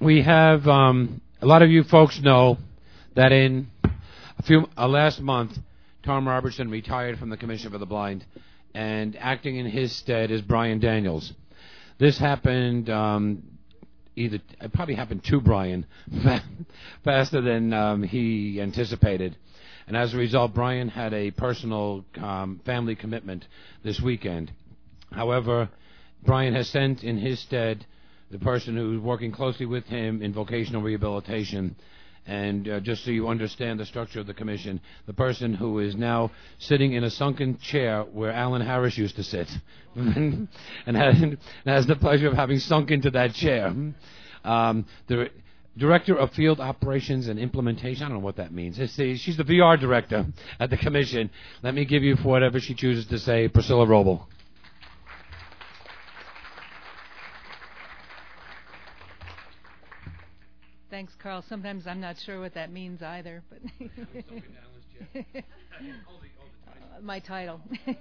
We have a lot of you folks know that in last month, Tom Robertson retired from the Commission for the Blind, and acting in his stead is Brian Daniels. This happened it probably happened to Brian faster than he anticipated. And as a result, Brian had a personal family commitment this weekend. However, Brian has sent in his stead the person who's working closely with him in vocational rehabilitation. And just so you understand the structure of the commission, the person who is now sitting in a sunken chair where Alan Harris used to sit and has the pleasure of having sunk into that chair. The Director of Field Operations and Implementation, I don't know what that means. She's the VR director at the commission. Let me give you, for whatever she chooses to say, Priscilla Roble. Thanks, Carl. Sometimes I'm not sure what that means either. But my title.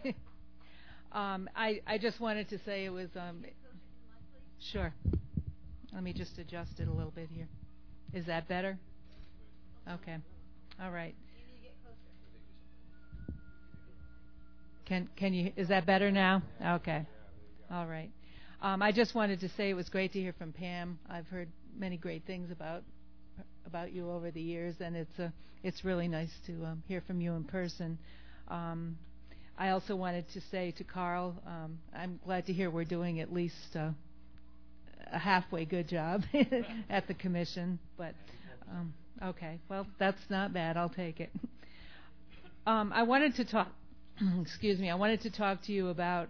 I just wanted to say it was... Sure. Let me just adjust it a little bit here. Is that better? Okay. All right. Can you? Is that better now? Okay. All right. I just wanted to say it was great to hear from Pam. I've heard many great things about you over the years, and it's really nice to hear from you in person. I also wanted to say to Carl, I'm glad to hear we're doing at least a halfway good job at the commission, but okay, well, that's not bad. I'll take it. I wanted to talk. Excuse me. I wanted to talk to you about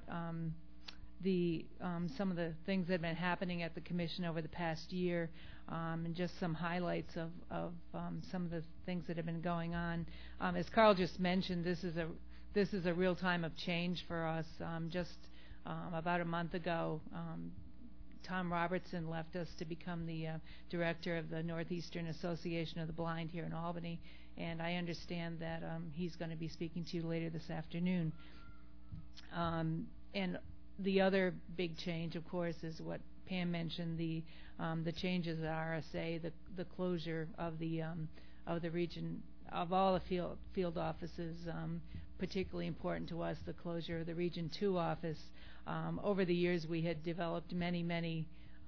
some of the things that have been happening at the commission over the past year, and just some highlights of some of the things that have been going on. As Carl just mentioned, this is a real time of change for us. Just about a month ago, Tom Robertson left us to become the director of the Northeastern Association of the Blind here in Albany, and I understand that he's going to be speaking to you later this afternoon. And the other big change, of course, is what Pam mentioned: the changes at RSA, the closure of the region of all the field offices. Particularly important to us, the closure of the Region 2 office. Over the years, we had developed many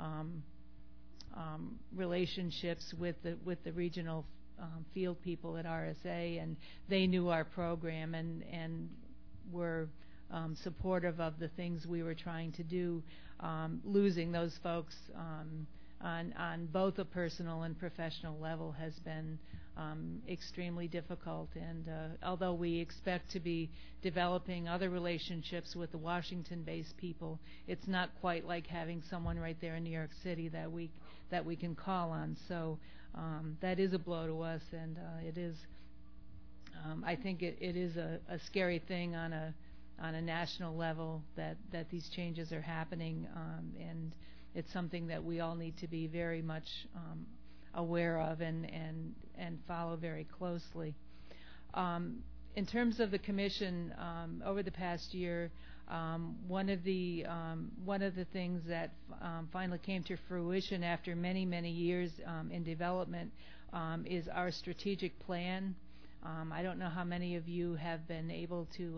relationships with the regional field people at RSA, and they knew our program and were supportive of the things we were trying to do. Losing those folks on both a personal and professional level has been extremely difficult, and although we expect to be developing other relationships with the Washington-based people, it's not quite like having someone right there in New York City that we can call on. So that is a blow to us, and it is. I think it is a scary thing on a national level that these changes are happening, and it's something that we all need to be very much aware of and follow very closely. In terms of the commission, over the past year, one of the things that finally came to fruition after many years in development is our strategic plan. I don't know how many of you have been able to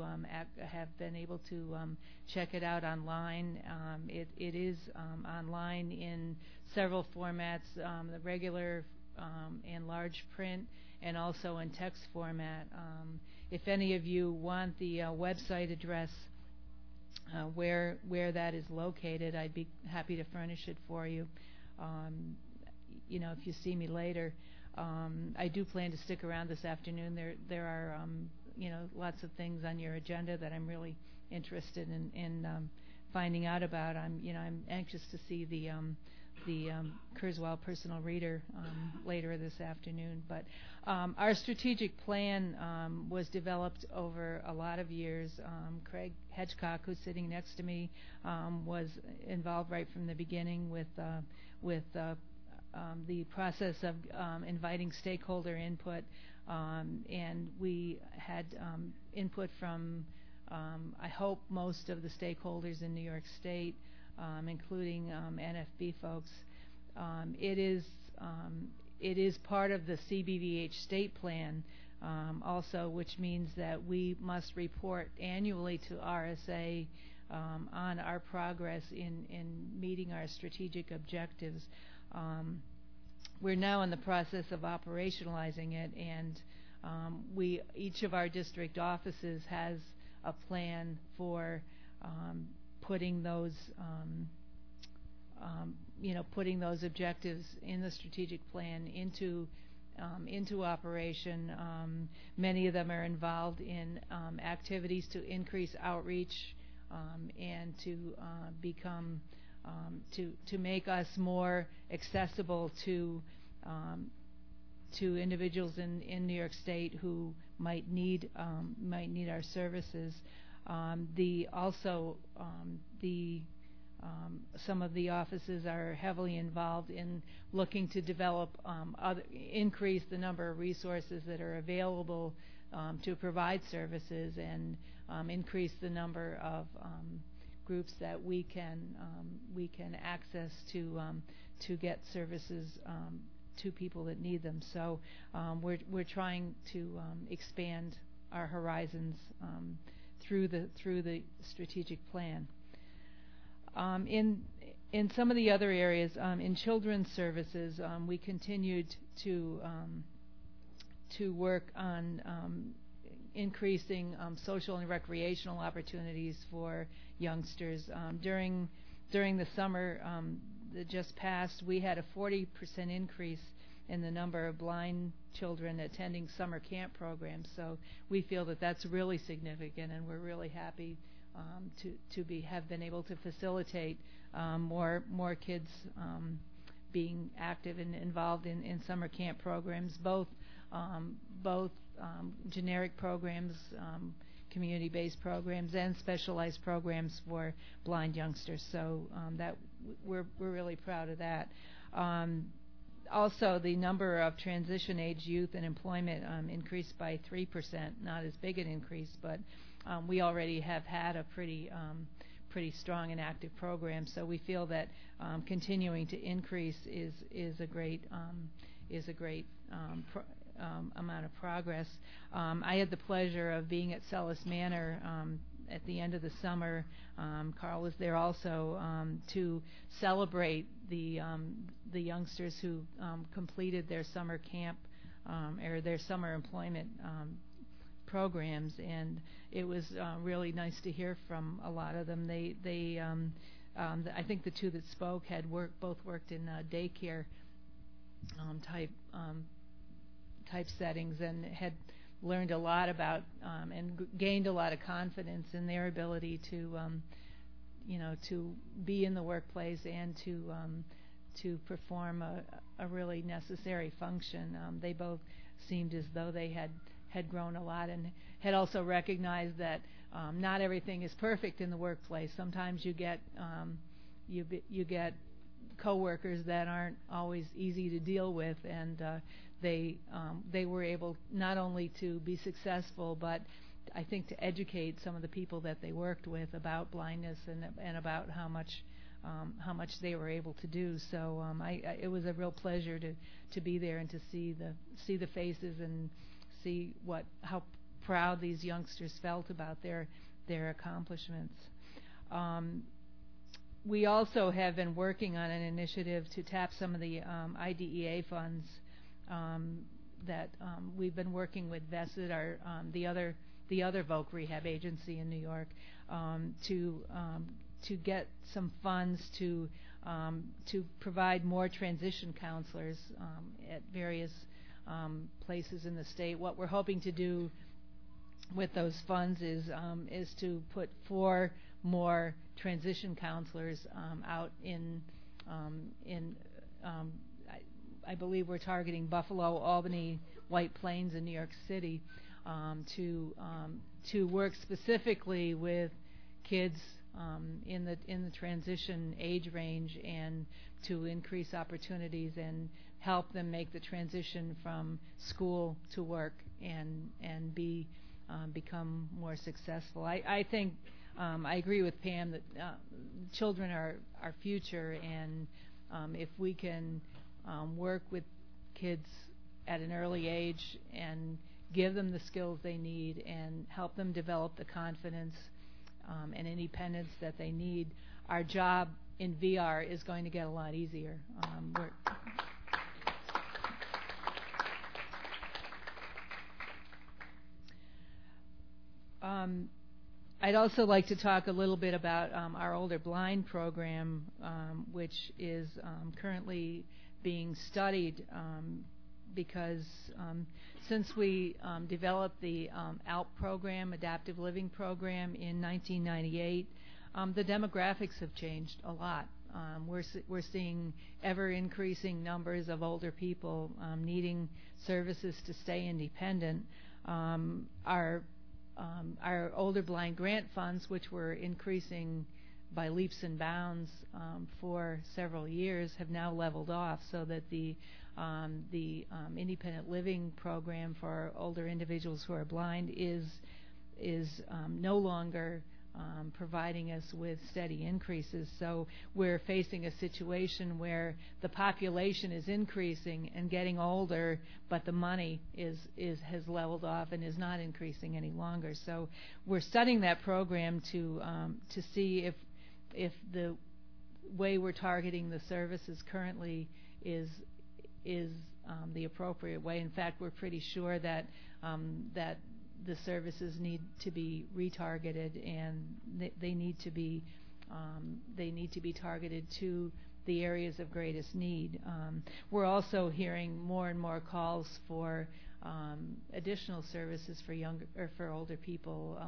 check it out online. It is online in several formats: the regular and large print, and also in text format. If any of you want the website address where that is located, I'd be happy to furnish it for you. If you see me later. I do plan to stick around this afternoon. There are lots of things on your agenda that I'm really interested in finding out about. I'm anxious to see the Kurzweil Personal Reader later this afternoon. But our strategic plan was developed over a lot of years. Craig Hedgecock, who's sitting next to me, was involved right from the beginning with the process of inviting stakeholder input, and we had input from, I hope, most of the stakeholders in New York State, including NFB folks. It is part of the CBVH state plan also, which means that we must report annually to RSA on our progress in meeting our strategic objectives. We're now in the process of operationalizing it, and each of our district offices has a plan for putting those putting those objectives in the strategic plan into operation. Many of them are involved in activities to increase outreach and to make us more accessible to individuals in New York State who might need our services. Some of the offices are heavily involved in looking to develop, increase the number of resources that are available to provide services, and increase the number of groups that we can access to get services to people that need them. So we're trying to expand our horizons through the strategic plan. In some of the other areas, in children's services, we continued to work on increasing social and recreational opportunities for youngsters. During the summer that just passed, we had a 40% increase in the number of blind children attending summer camp programs. So we feel that that's really significant, and we're really happy to have been able to facilitate more kids being active and involved in summer camp programs, both generic programs, community-based programs, and specialized programs for blind youngsters. So that we're really proud of that. Also, the number of transition-age youth in employment increased by 3%. Not as big an increase, but we already have had a pretty strong and active program. So we feel that continuing to increase is a great amount of progress. I had the pleasure of being at Sellis Manor at the end of the summer. Carl was there also to celebrate the youngsters who completed their summer camp or their summer employment programs, and it was really nice to hear from a lot of them. I think the two that spoke had both worked in daycare type settings, and had learned a lot about and gained a lot of confidence in their ability to be in the workplace and to perform a really necessary function. They both seemed as though they had grown a lot, and had also recognized that not everything is perfect in the workplace. Sometimes you get coworkers that aren't always easy to deal with, and they were able not only to be successful, but I think to educate some of the people that they worked with about blindness and about how much they were able to do. So it was a real pleasure to be there and to see the faces and see how proud these youngsters felt about their accomplishments. We also have been working on an initiative to tap some of the IDEA funds that we've been working with VESID, the other voc rehab agency in New York, to get some funds to provide more transition counselors at various places in the state. What we're hoping to do with those funds is to put 4 more transition counselors out in I believe we're targeting Buffalo, Albany, White Plains, and New York City to work specifically with kids in the transition age range, and to increase opportunities and help them make the transition from school to work and become more successful. I think I agree with Pam that children are our future, and if we can work with kids at an early age and give them the skills they need and help them develop the confidence and independence that they need, our job in VR is going to get a lot easier. I'd also like to talk a little bit about our Older Blind program, which is currently being studied because since we developed the ALP program, Adaptive Living Program, in 1998, the demographics have changed a lot. We're seeing ever-increasing numbers of older people needing services to stay independent. Our Older Blind grant funds, which were increasing by leaps and bounds for several years, have now leveled off, so that the independent living program for older individuals who are blind is no longer providing us with steady increases. So we're facing a situation where the population is increasing and getting older, but the money has leveled off and is not increasing any longer. So we're studying that program to see if the way we're targeting the services currently is the appropriate way. In fact, we're pretty sure that the services need to be retargeted, and they need to be targeted to the areas of greatest need. We're also hearing more and more calls for additional services for older people.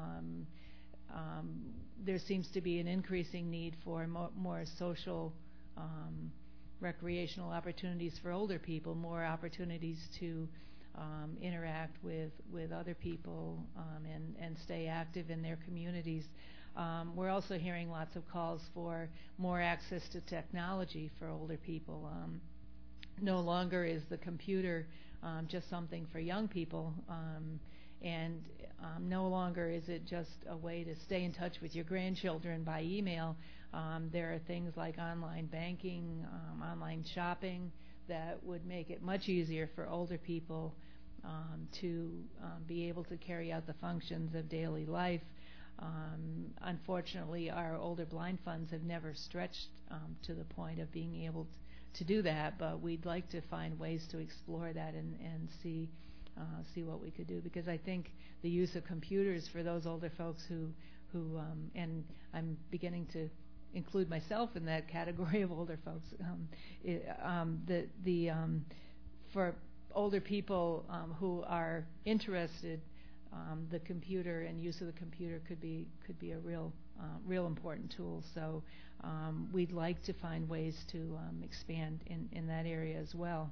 There seems to be an increasing need for more social recreational opportunities for older people, more opportunities to interact with other people and stay active in their communities. We're also hearing lots of calls for more access to technology for older people. No longer is the computer just something for young people, and no longer is it just a way to stay in touch with your grandchildren by email. There are things like online banking, online shopping, that would make it much easier for older people to be able to carry out the functions of daily life. Unfortunately, our Older Blind funds have never stretched to the point of being able to do that, but we'd like to find ways to explore that and see what we could do, because I think the use of computers for those older folks who and I'm beginning to include myself in that category of older folks. For older people who are interested, the computer and use of the computer could be a real important tool. So we'd like to find ways to expand in that area as well.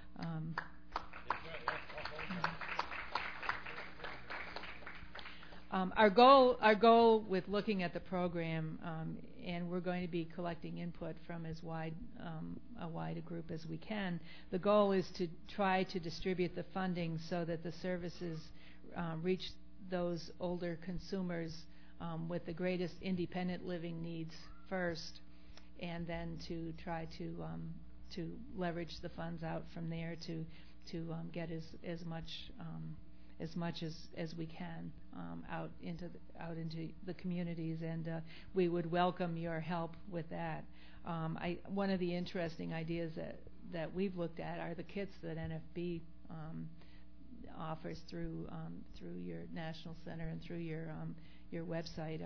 Our goal with looking at the program, and we're going to be collecting input from as wide a group as we can. The goal is to try to distribute the funding so that the services reach those older consumers with the greatest independent living needs first, and then to try to leverage the funds out from there to get as much as we can out into the communities, and we would welcome your help with that. One of the interesting ideas that we've looked at are the kits that NFB offers through your national center and through your website.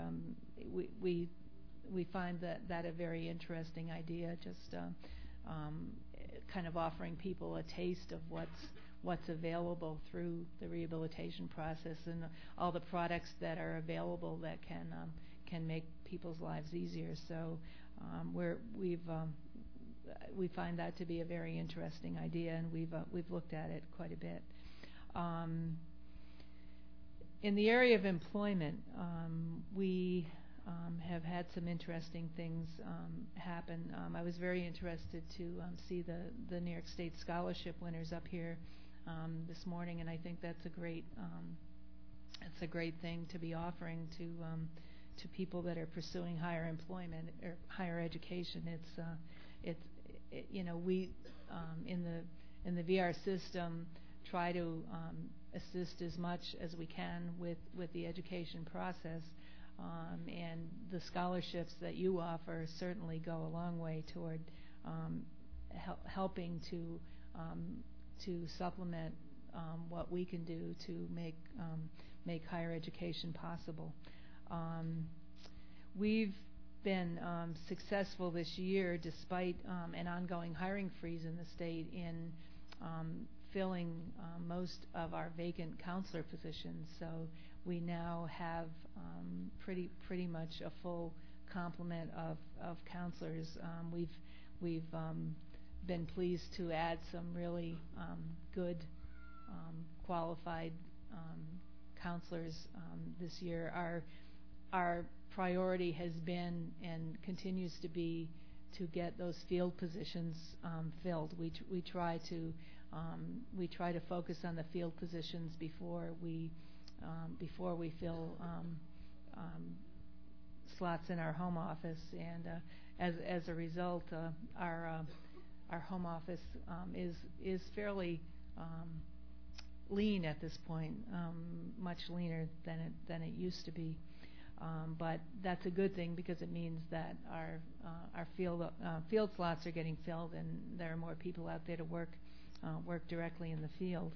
We find that a very interesting idea, just kind of offering people a taste of what's available through the rehabilitation process and all the products that are available that can make people's lives easier. So we find that to be a very interesting idea, and we've looked at it quite a bit. In the area of employment, we have had some interesting things happen. I was very interested to see the New York State scholarship winners up here this morning, and I think that's a great thing to be offering to people that are pursuing higher employment or higher education. we in the VR system try to assist as much as we can with the education process, and the scholarships that you offer certainly go a long way toward helping to supplement what we can do to make higher education possible. We've been successful this year, despite an ongoing hiring freeze in the state, in filling most of our vacant counselor positions. So we now have pretty much a full complement of counselors. We've been pleased to add some really good qualified counselors this year. Our priority has been and continues to be to get those field positions filled. We try to focus on the field positions before we fill slots in our home office, and as a result, our home office is fairly lean at this point, much leaner than it used to be. But that's a good thing, because it means that our field slots are getting filled, and there are more people out there to work directly in the field.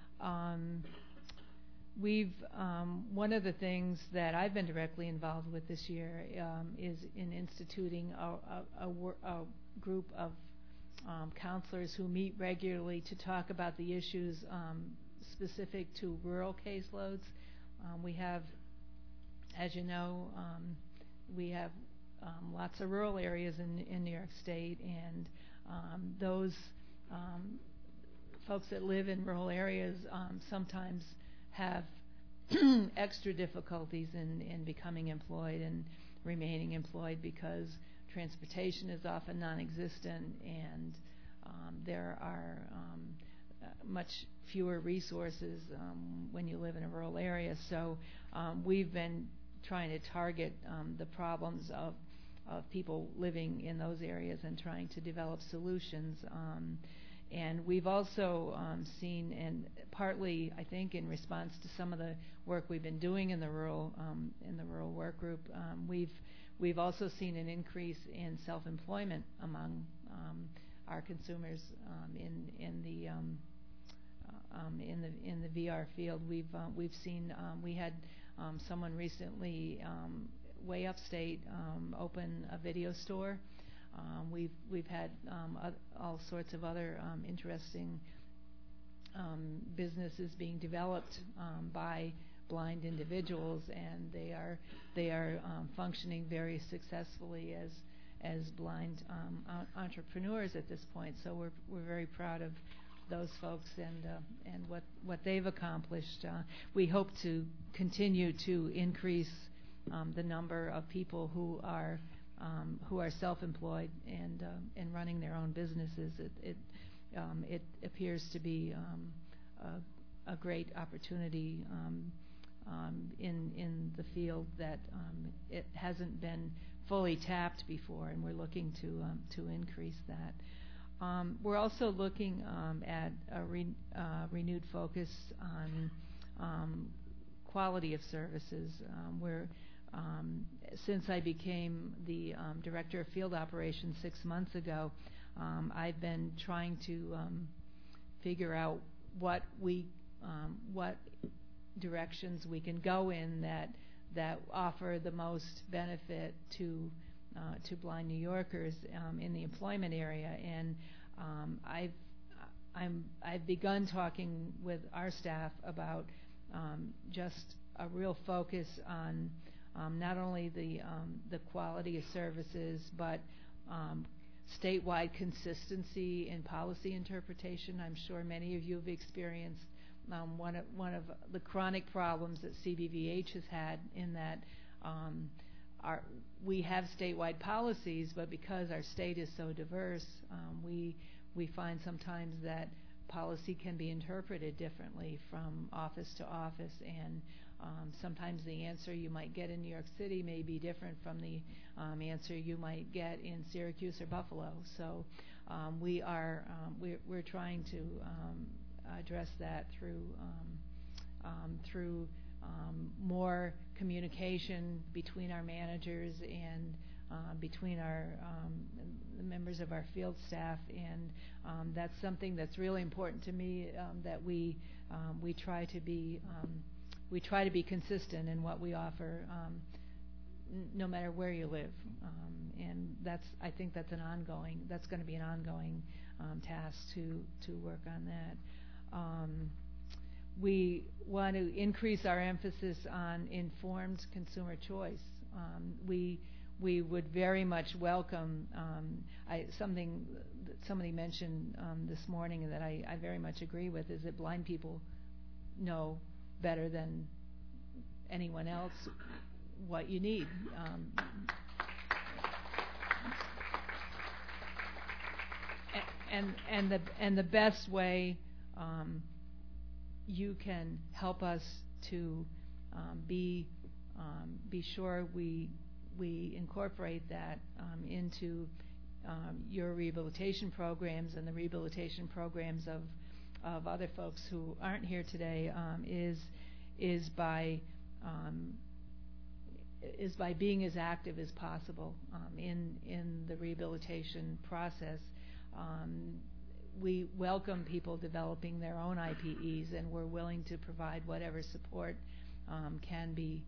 One of the things that I've been directly involved with this year is in instituting a group of counselors who meet regularly to talk about the issues specific to rural caseloads. We have, as you know, we have lots of rural areas in New York State, and those folks that live in rural areas sometimes have extra difficulties in becoming employed and remaining employed, because transportation is often non-existent, and there are much fewer resources when you live in a rural area. So we've been trying to target the problems of people living in those areas and trying to develop solutions. And we've also seen, and partly I think in response to some of the work we've been doing in the rural work group, we've also seen an increase in self-employment among our consumers in the VR field. We've seen, we had someone recently way upstate open a video store. We've had all sorts of other interesting businesses being developed by blind individuals, and they are functioning very successfully as blind entrepreneurs at this point. So we're very proud of those folks and what they've accomplished. We hope to continue to increase the number of people who are self-employed and running their own businesses. It appears to be a great opportunity in the field that it hasn't been fully tapped before, and we're looking to increase that. We're also looking at a renewed focus on quality of services. Since I became the Director of Field Operations 6 months ago, I've been trying to figure out what directions we can go in that offer the most benefit to blind New Yorkers in the employment area. And I've begun talking with our staff about just a real focus on not only the quality of services, but statewide consistency in policy interpretation. I'm sure many of you have experienced one of the chronic problems that CBVH has had, in that we have statewide policies, but because our state is so diverse, we find sometimes that policy can be interpreted differently from office to office, and sometimes the answer you might get in New York City may be different from the answer you might get in Syracuse or Buffalo. So we're trying to address that through more communication between our managers and between our the members of our field staff, and that's something that's really important to me, that we try to be consistent in what we offer, no matter where you live, and I think that's going to be an ongoing task to work on that. We want to increase our emphasis on informed consumer choice. We would very much welcome something that somebody mentioned this morning that I very much agree with, is that blind people know better than anyone else what you need. And the best way you can help us to be sure we incorporate that into your rehabilitation programs and the rehabilitation programs of other folks who aren't here today, is by being as active as possible in the rehabilitation process. We welcome people developing their own IPEs, and we're willing to provide whatever support can be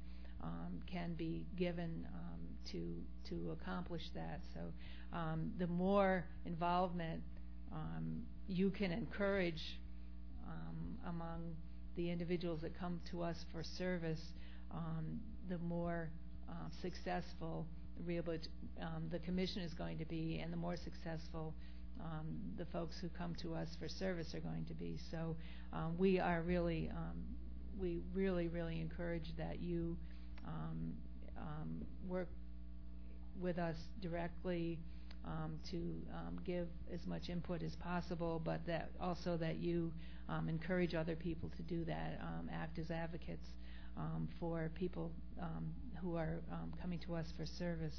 given to accomplish that. So the more involvement you can encourage among the individuals that come to us for service, the more successful the commission is going to be, and the more successful the folks who come to us for service are going to be. So we really encourage that you work with us directly to give as much input as possible, but that also that you encourage other people to do that, act as advocates for people who are coming to us for service.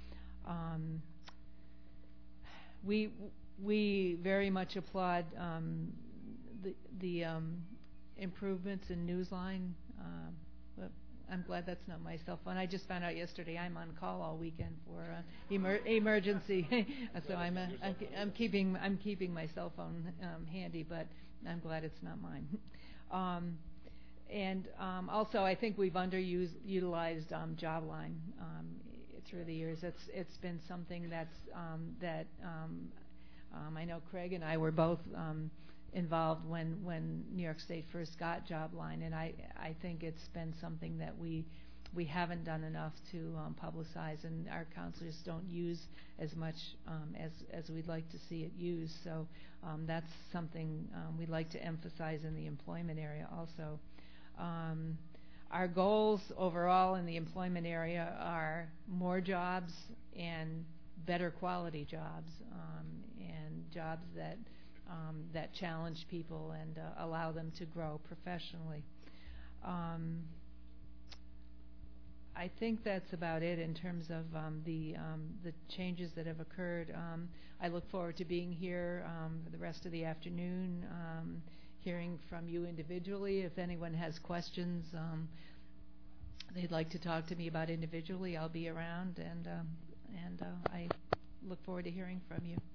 We very much applaud the improvements in Newsline. But I'm glad that's not my cell phone. I just found out yesterday I'm on call all weekend for emergency, so I'm keeping my cell phone handy, but I'm glad it's not mine. And also, I think we've underutilized Jobline through the years. It's been something that I know Craig and I were both involved when New York State first got Jobline, and I think it's been something that we haven't done enough to publicize, and our counselors don't use as much as we'd like to see it used. So that's something we'd like to emphasize in the employment area also. Our goals overall in the employment area are more jobs and better quality jobs, and jobs that challenge people and allow them to grow professionally. I think that's about it in terms of the changes that have occurred. I look forward to being here for the rest of the afternoon, hearing from you individually. If anyone has questions they'd like to talk to me about individually, I'll be around, and I look forward to hearing from you.